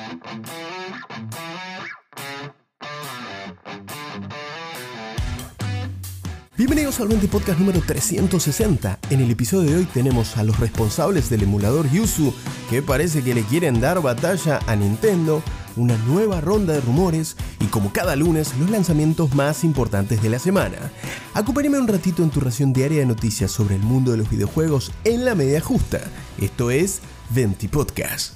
Bienvenidos al 20 Podcast número 360. En el episodio de hoy tenemos a los responsables del emulador Yuzu, que parece que le quieren dar batalla a Nintendo, una nueva ronda de rumores y, como cada lunes, los lanzamientos más importantes de la semana. Acompáñame un ratito en tu ración diaria de noticias sobre el mundo de los videojuegos en la medida justa. Esto es 20 Podcast.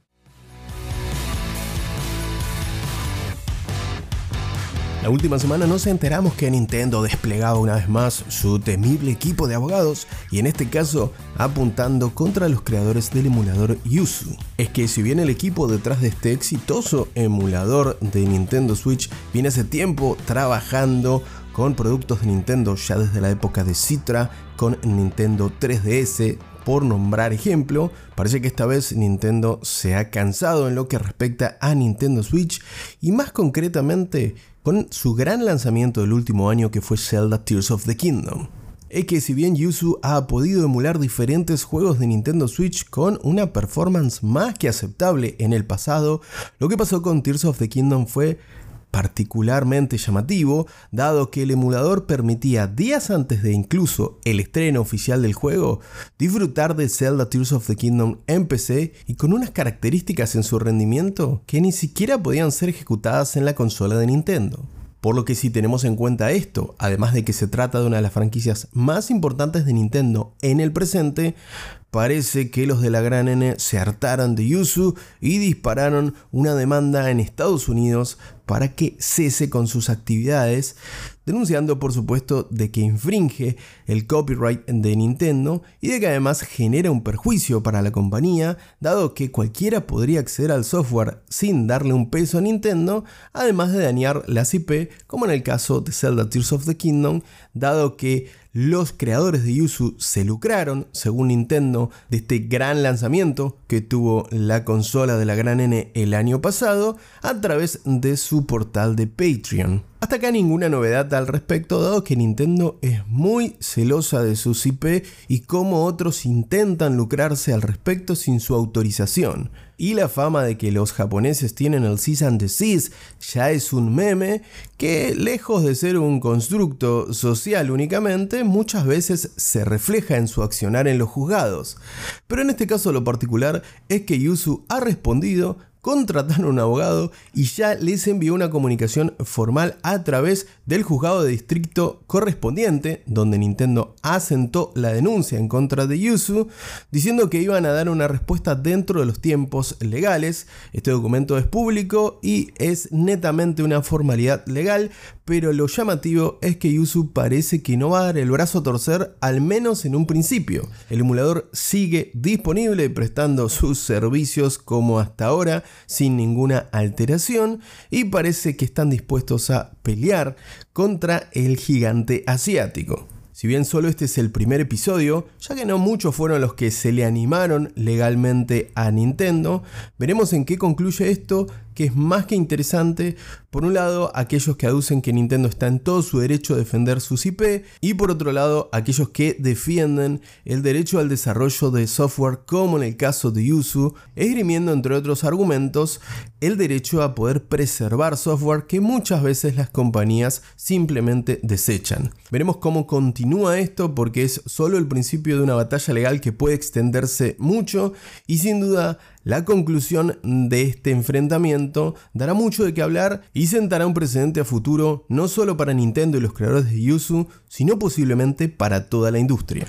La última semana nos enteramos que Nintendo desplegaba una vez más su temible equipo de abogados, y en este caso apuntando contra los creadores del emulador Yuzu. Es que si bien el equipo detrás de este exitoso emulador de Nintendo Switch viene hace tiempo trabajando con productos de Nintendo ya desde la época de Citra, con Nintendo 3DS, por nombrar ejemplo, parece que esta vez Nintendo se ha cansado en lo que respecta a Nintendo Switch, y más concretamente con su gran lanzamiento del último año, que fue Zelda Tears of the Kingdom. Es que si bien Yuzu ha podido emular diferentes juegos de Nintendo Switch con una performance más que aceptable en el pasado, lo que pasó con Tears of the Kingdom fue particularmente llamativo, dado que el emulador permitía días antes de incluso el estreno oficial del juego disfrutar de Zelda Tears of the Kingdom en PC y con unas características en su rendimiento que ni siquiera podían ser ejecutadas en la consola de Nintendo. Por lo que, si tenemos en cuenta esto, además de que se trata de una de las franquicias más importantes de Nintendo en el presente, parece que los de la gran N se hartaron de Yuzu y dispararon una demanda en Estados Unidos para que cese con sus actividades, denunciando por supuesto de que infringe el copyright de Nintendo y de que además genera un perjuicio para la compañía, dado que cualquiera podría acceder al software sin darle un peso a Nintendo, además de dañar las IP, como en el caso de Zelda Tears of the Kingdom, dado que los creadores de Yuzu se lucraron, según Nintendo, de este gran lanzamiento que tuvo la consola de la gran N el año pasado a través de su portal de Patreon. Hasta acá ninguna novedad al respecto, dado que Nintendo es muy celosa de sus IP y cómo otros intentan lucrarse al respecto sin su autorización. Y la fama de que los japoneses tienen el cease and desist ya es un meme que, lejos de ser un constructo social únicamente, muchas veces se refleja en su accionar en los juzgados. Pero en este caso lo particular es que Yuzu ha respondido, contrataron a un abogado y ya les envió una comunicación formal a través del juzgado de distrito correspondiente, donde Nintendo asentó la denuncia en contra de Yuzu, diciendo que iban a dar una respuesta dentro de los tiempos legales. Este documento es público y es netamente una formalidad legal, pero lo llamativo es que Yuzu parece que no va a dar el brazo a torcer, al menos en un principio. El emulador sigue disponible, prestando sus servicios como hasta ahora, sin ninguna alteración, y parece que están dispuestos a pelear contra el gigante asiático. Si bien solo este es el primer episodio, ya que no muchos fueron los que se le animaron legalmente a Nintendo, veremos en qué concluye esto, que es más que interesante. Por un lado, aquellos que aducen que Nintendo está en todo su derecho a defender sus IP, y por otro lado, aquellos que defienden el derecho al desarrollo de software, como en el caso de Yuzu, esgrimiendo, entre otros argumentos, el derecho a poder preservar software que muchas veces las compañías simplemente desechan. Veremos cómo continúa esto, porque es solo el principio de una batalla legal que puede extenderse mucho, y sin duda la conclusión de este enfrentamiento dará mucho de qué hablar y sentará un precedente a futuro, no solo para Nintendo y los creadores de Yuzu, sino posiblemente para toda la industria.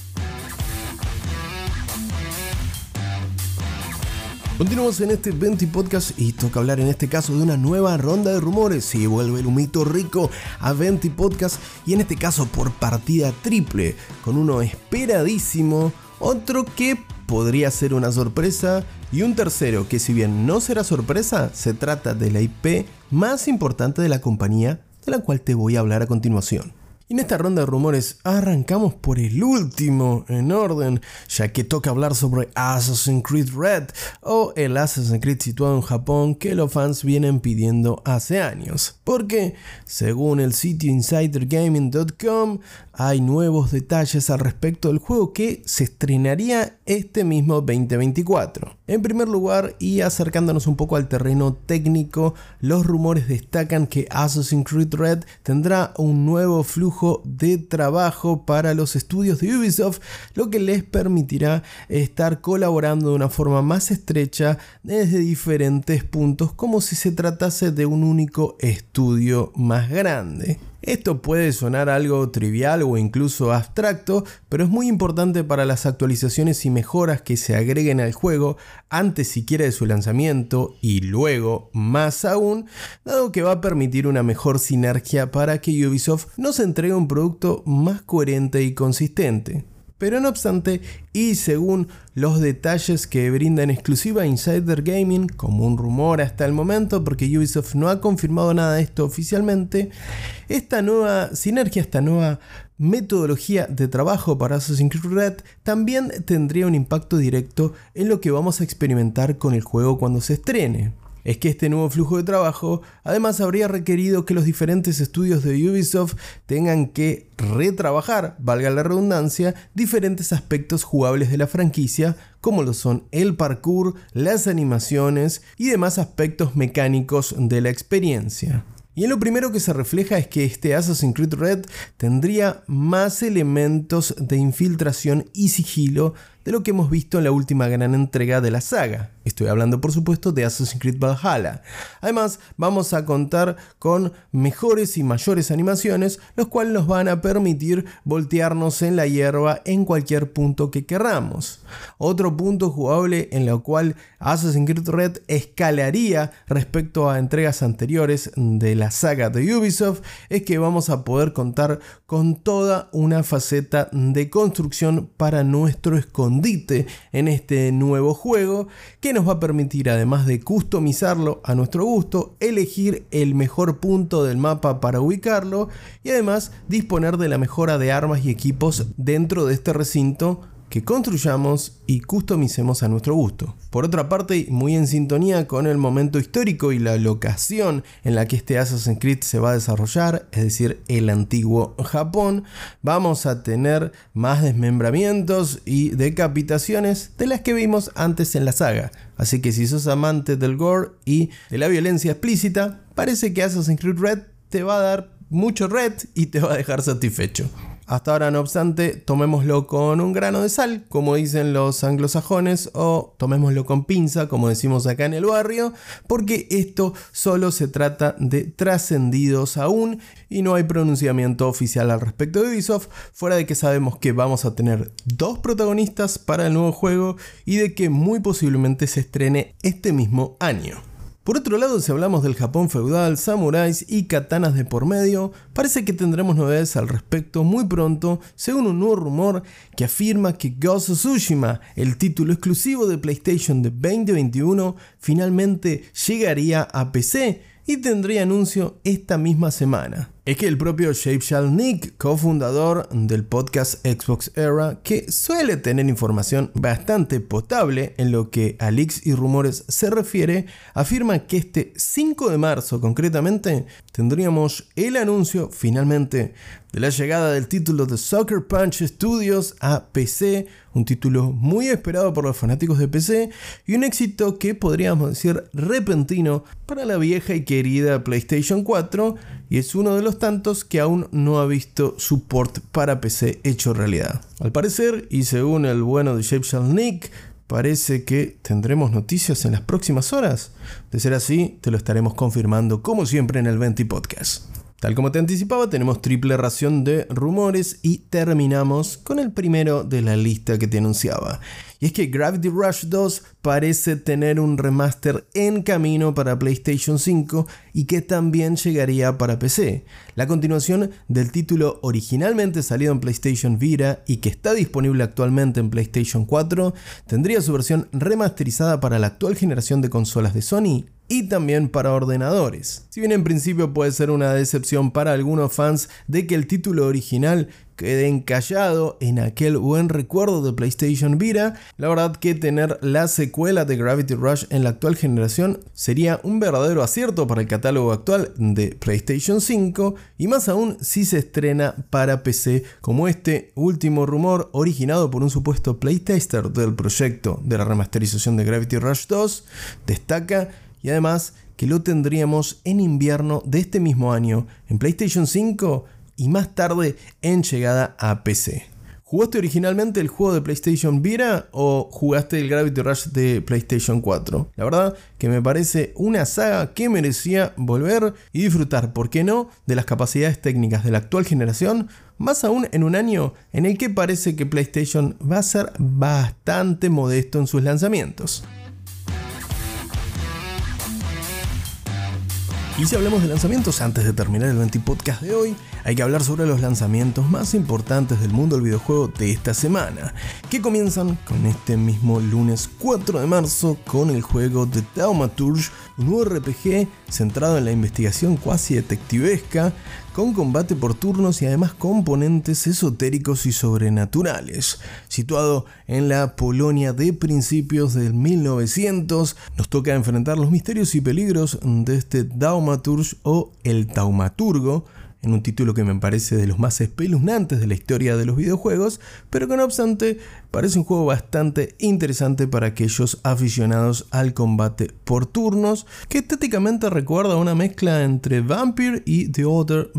Continuamos en este 20 Podcast y toca hablar en este caso de una nueva ronda de rumores. Y vuelve el humito rico a 20 Podcast, y en este caso por partida triple, con uno esperadísimo, otro que podría ser una sorpresa, y un tercero que, si bien no será sorpresa, se trata de la IP más importante de la compañía, de la cual te voy a hablar a continuación. Y en esta ronda de rumores arrancamos por el último en orden, ya que toca hablar sobre Assassin's Creed Red, o el Assassin's Creed situado en Japón que los fans vienen pidiendo hace años. Porque, según el sitio InsiderGaming.com, hay nuevos detalles al respecto del juego que se estrenaría este mismo 2024. En primer lugar, y acercándonos un poco al terreno técnico, los rumores destacan que Assassin's Creed Red tendrá un nuevo flujo de trabajo para los estudios de Ubisoft, lo que les permitirá estar colaborando de una forma más estrecha desde diferentes puntos, como si se tratase de un único estudio más grande. Esto puede sonar algo trivial o incluso abstracto, pero es muy importante para las actualizaciones y mejoras que se agreguen al juego antes siquiera de su lanzamiento y luego más aún, dado que va a permitir una mejor sinergia para que Ubisoft nos entregue un producto más coherente y consistente. Pero no obstante, y según los detalles que brinda en exclusiva Insider Gaming, como un rumor hasta el momento, porque Ubisoft no ha confirmado nada de esto oficialmente, esta nueva sinergia, esta nueva metodología de trabajo para Assassin's Creed Red también tendría un impacto directo en lo que vamos a experimentar con el juego cuando se estrene. Es que este nuevo flujo de trabajo además habría requerido que los diferentes estudios de Ubisoft tengan que retrabajar, valga la redundancia, diferentes aspectos jugables de la franquicia, como lo son el parkour, las animaciones y demás aspectos mecánicos de la experiencia. Y en lo primero que se refleja es que este Assassin's Creed Red tendría más elementos de infiltración y sigilo de lo que hemos visto en la última gran entrega de la saga. Estoy hablando por supuesto de Assassin's Creed Valhalla. Además vamos a contar con mejores y mayores animaciones, los cuales nos van a permitir voltearnos en la hierba en cualquier punto que querramos. Otro punto jugable en el cual Assassin's Creed Red escalaría respecto a entregas anteriores de la saga de Ubisoft es que vamos a poder contar con toda una faceta de construcción para nuestro escondite en este nuevo juego, que nos va a permitir, además de customizarlo a nuestro gusto, elegir el mejor punto del mapa para ubicarlo y además disponer de la mejora de armas y equipos dentro de este recinto que construyamos y customicemos a nuestro gusto. Por otra parte, muy en sintonía con el momento histórico y la locación en la que este Assassin's Creed se va a desarrollar, es decir, el antiguo Japón, vamos a tener más desmembramientos y decapitaciones de las que vimos antes en la saga. Así que si sos amante del gore y de la violencia explícita, parece que Assassin's Creed Red te va a dar mucho red y te va a dejar satisfecho. Hasta ahora, no obstante, tomémoslo con un grano de sal, como dicen los anglosajones, o tomémoslo con pinza, como decimos acá en el barrio, porque esto solo se trata de trascendidos aún y no hay pronunciamiento oficial al respecto de Ubisoft, fuera de que sabemos que vamos a tener 2 protagonistas para el nuevo juego y de que muy posiblemente se estrene este mismo año. Por otro lado, si hablamos del Japón feudal, samuráis y katanas de por medio, parece que tendremos novedades al respecto muy pronto, según un nuevo rumor que afirma que Ghost of Tsushima, el título exclusivo de PlayStation de 2021, finalmente llegaría a PC y tendría anuncio esta misma semana. Es que el propio Shapeshal Nick, cofundador del podcast Xbox Era, que suele tener información bastante potable en lo que a leaks y rumores se refiere, afirma que este 5 de marzo concretamente tendríamos el anuncio finalmente de la llegada del título de Sucker Punch Studios a PC, un título muy esperado por los fanáticos de PC y un éxito que podríamos decir repentino para la vieja y querida PlayStation 4, y es uno de los tantos que aún no ha visto su port para PC hecho realidad. Al parecer, y según el bueno de Shapeshal Nick, parece que tendremos noticias en las próximas horas. De ser así, te lo estaremos confirmando como siempre en el Venti Podcast. Tal como te anticipaba, tenemos triple ración de rumores y terminamos con el primero de la lista que te anunciaba. Y es que Gravity Rush 2 parece tener un remaster en camino para PlayStation 5 y que también llegaría para PC. La continuación del título originalmente salido en PlayStation Vita y que está disponible actualmente en PlayStation 4, tendría su versión remasterizada para la actual generación de consolas de Sony y también para ordenadores. Si bien en principio puede ser una decepción para algunos fans de que el título original quedé encallado en aquel buen recuerdo de PlayStation Vita. La verdad que tener la secuela de Gravity Rush en la actual generación sería un verdadero acierto para el catálogo actual de PlayStation 5, y más aún si se estrena para PC, como este último rumor originado por un supuesto playtester del proyecto de la remasterización de Gravity Rush 2 destaca, y además que lo tendríamos en invierno de este mismo año en PlayStation 5 y más tarde en llegada a PC. ¿Jugaste originalmente el juego de PlayStation Vita o jugaste el Gravity Rush de PlayStation 4? La verdad que me parece una saga que merecía volver y disfrutar, ¿por qué no?, de las capacidades técnicas de la actual generación, más aún en un año en el que parece que PlayStation va a ser bastante modesto en sus lanzamientos. Y si hablamos de lanzamientos, antes de terminar el 20 podcast de hoy, hay que hablar sobre los lanzamientos más importantes del mundo del videojuego de esta semana, que comienzan con este mismo lunes 4 de marzo con el juego The Thaumaturge, un nuevo RPG centrado en la investigación cuasi detectivesca, con combate por turnos y además componentes esotéricos y sobrenaturales. Situado en la Polonia de principios del 1900, nos toca enfrentar los misterios y peligros de este Thaumaturge o el Taumaturgo, en un título que me parece de los más espeluznantes de la historia de los videojuegos, pero que no obstante parece un juego bastante interesante para aquellos aficionados al combate por turnos, que estéticamente recuerda una mezcla entre Vampire y The Order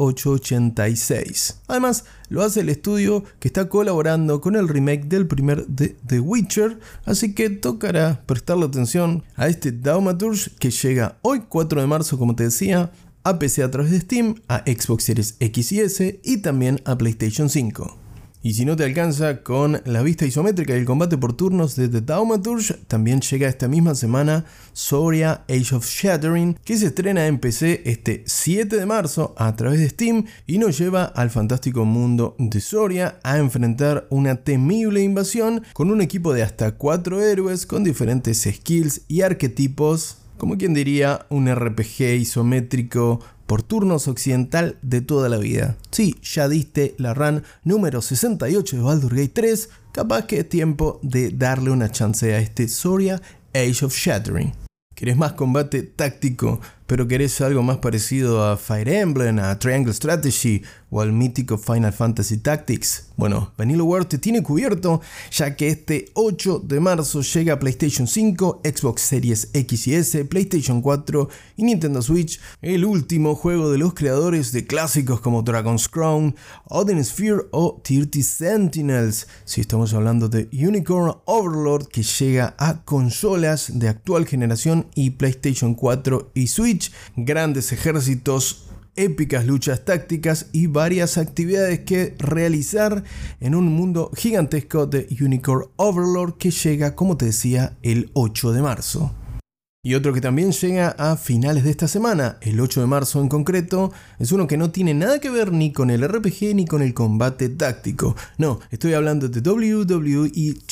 1886. Además, lo hace el estudio que está colaborando con el remake del primer de The Witcher, así que tocará prestarle atención a este Thaumaturge que llega hoy 4 de marzo, como te decía, a PC a través de Steam, a Xbox Series X y S y también a PlayStation 5. Y si no te alcanza con la vista isométrica y el combate por turnos de The Thaumaturge, también llega esta misma semana Soria Age of Shattering, que se estrena en PC este 7 de marzo a través de Steam y nos lleva al fantástico mundo de Soria a enfrentar una temible invasión con un equipo de hasta 4 héroes con diferentes skills y arquetipos, como quien diría un RPG isométrico por turnos occidental de toda la vida. Sí, ya diste la run número 68 de Baldur's Gate 3, capaz que es tiempo de darle una chance a este Soria Age of Shattering. ¿Querés más combate táctico, pero querés algo más parecido a Fire Emblem, a Triangle Strategy o al mítico Final Fantasy Tactics? Bueno, Vanillaware te tiene cubierto, ya que este 8 de marzo llega a PlayStation 5, Xbox Series X y S, PlayStation 4 y Nintendo Switch, el último juego de los creadores de clásicos como Dragon's Crown, Odin Sphere o 30 Sentinels, si estamos hablando de Unicorn Overlord, que llega a consolas de actual generación y PlayStation 4 y Switch. Grandes ejércitos, épicas luchas tácticas y varias actividades que realizar en un mundo gigantesco de Unicorn Overlord, que llega, como te decía, el 8 de marzo. Y otro que también llega a finales de esta semana, el 8 de marzo en concreto, es uno que no tiene nada que ver ni con el RPG ni con el combate táctico. No, estoy hablando de WWE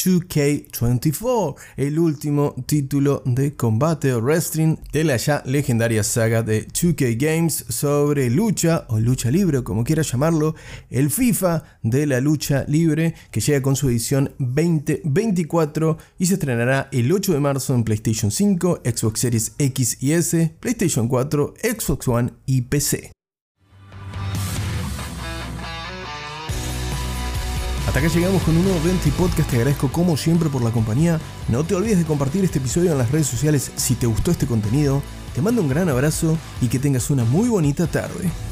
2K24, el último título de combate o wrestling de la ya legendaria saga de 2K Games sobre lucha o lucha libre, como quieras llamarlo, el FIFA de la lucha libre, que llega con su edición 2024 y se estrenará el 8 de marzo en PlayStation 5, Xbox Series X y S, PlayStation 4, Xbox One y PC. Hasta acá llegamos con un nuevo 20 podcast. Te agradezco como siempre por la compañía. No te olvides de compartir este episodio en las redes sociales si te gustó este contenido. Te mando un gran abrazo y que tengas una muy bonita tarde.